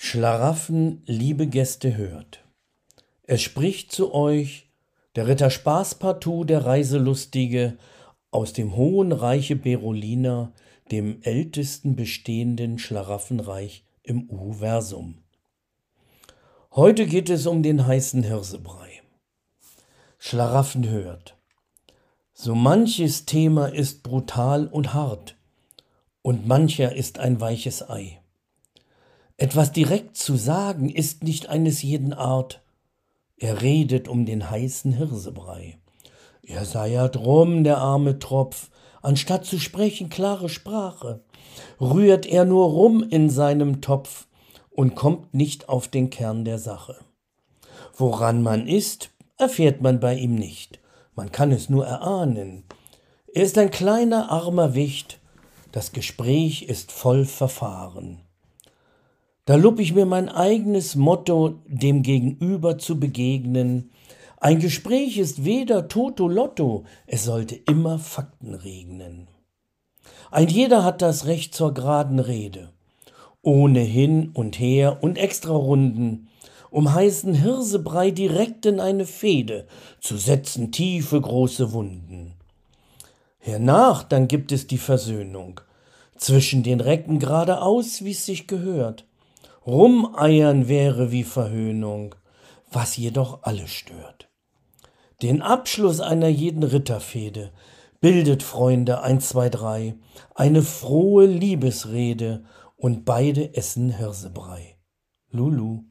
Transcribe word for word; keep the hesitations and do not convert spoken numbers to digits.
Schlaraffen, liebe Gäste, hört. Es spricht zu euch der Ritter Spaßpartout, der Reiselustige, aus dem hohen Reiche Berolina, dem ältesten bestehenden Schlaraffenreich im Universum. Heute geht es um den heißen Hirsebrei. Schlaraffen hört. So manches Thema ist brutal und hart, und mancher ist ein weiches Ei. Etwas direkt zu sagen ist nicht eines jeden Art. Er redet um den heißen Hirsebrei. Er sei ja drum, der arme Tropf, anstatt zu sprechen klare Sprache, rührt er nur rum in seinem Topf und kommt nicht auf den Kern der Sache. Woran man ist, erfährt man bei ihm nicht, man kann es nur erahnen. Er ist ein kleiner, armer Wicht, das Gespräch ist voll Verfahren. Da lupp ich mir mein eigenes Motto, dem Gegenüber zu begegnen. Ein Gespräch ist weder Toto Lotto, es sollte immer Fakten regnen. Ein jeder hat das Recht zur geraden Rede, ohne Hin und Her und Extrarunden, um heißen Hirsebrei direkt in eine Fehde zu setzen, tiefe, große Wunden. Hernach dann gibt es die Versöhnung, zwischen den Recken geradeaus, wie's sich gehört. Rumeiern wäre wie Verhöhnung, was jedoch alle stört. Den Abschluss einer jeden Ritterfehde bildet, Freunde, eins, zwei, drei, eine frohe Liebesrede und beide essen Hirsebrei. Lulu.